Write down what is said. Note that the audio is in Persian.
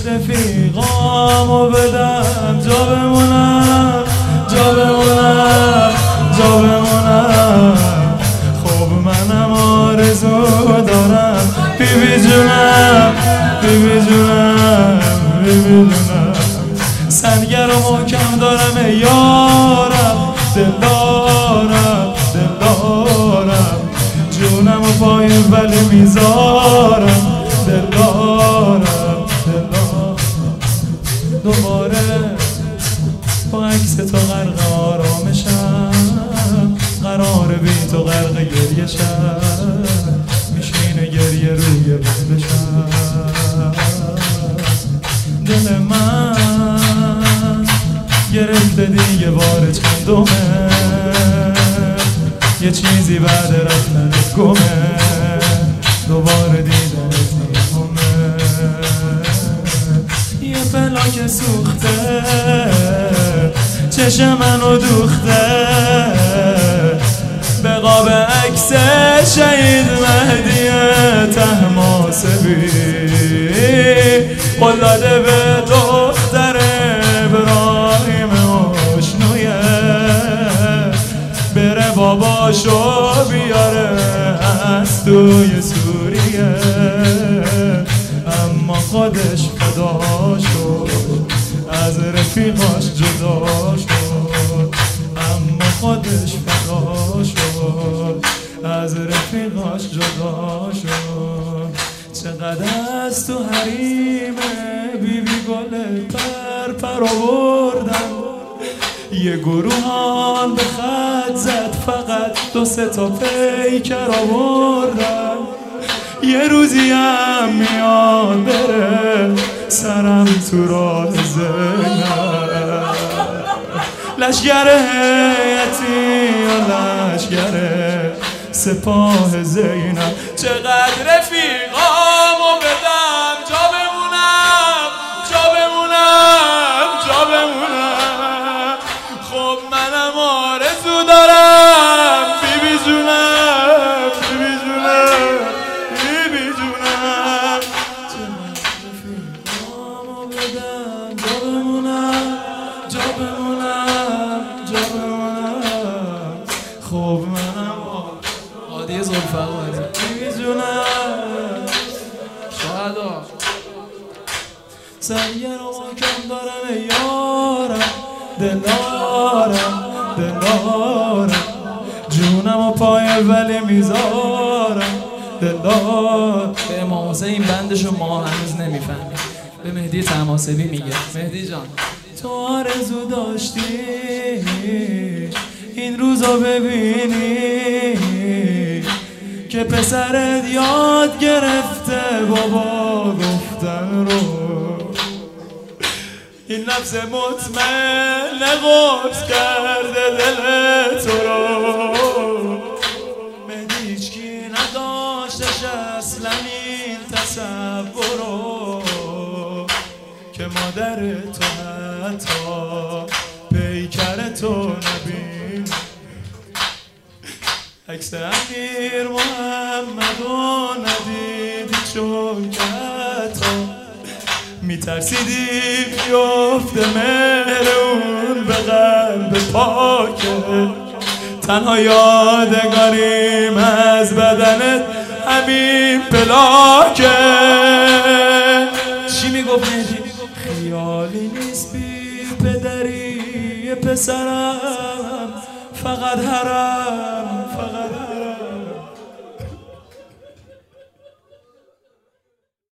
رفیقامو بدم جا بمونم جا بمونم جا بمونم خب منم آرزو دارم بیبی جونم بیبی جونم بیبی جونم سنگر و محکم دارم ای یارم دل دارم دل دارم جونم و پای ولی میذارم دل دارم دل دارم دوباره با عکس تو غرق آرامشم قرار بی تو غرق گریه شم میشینه گریه روی بندشم دل من گرفته دیگه بار چندمه یه چیزی بعد رفتنت گمه دوباره دیدنت نمی‌خوامه یه فلاک سوخته چشم منو دوخته به قاب عکس شهید مهدی طهماسبی قول داده به دختر ابراهیم آشنویه بره باباشو بیاره از توی سوریه اما خودش فدا شد از رفیقاش جدا شد اما خودش فدا شد از رفیقاش جدا شد چقدر از تو حریمه بیبی گل پر آوردن یه گروهان به خط زد فقط 2-3 تا پیکر آوردن یه روزی هم میاد بره سرم تو راه زینب لشگر هیئتی و لشگر سپاه زینب چقدر رفیقامو بدم جا بمونم جا بمونم جا بمونم خب منم آرزو دارم بیبی جونم بیبی جونم بیبی جونم چقدر رفیقامو بدم جا بمونم جا بمونم جا بمونم خب منم عادی زلفقاری بیبی جونم شهدا سنگر و محکم دارم ای یارم دل دارم دل دارم جونم و پای ولی میذارم دل دارم به امام حسین بندشو ما هنوز نمیفهمیم به مهدی طهماسبی میگه مهدی جان تو آرزو داشتی این روزا ببینی که پسرت یاد گرفته بابا گفتن رو این نفس مطمئن قرص کرده دل تو رو مهدی هیچکی نداشتش اصلا این تصور رو که مادر تو حتی پیکر تو نبین عکس امیر محمدو ندیدی چون که حتی میترسیدی بیفته مهر اون به قلب پاکه تنها یادگاریم از بدنت همین پلاکه چی میگفت مهدی؟ خیالی نیست بی پدری پسرم فقط حرم فقط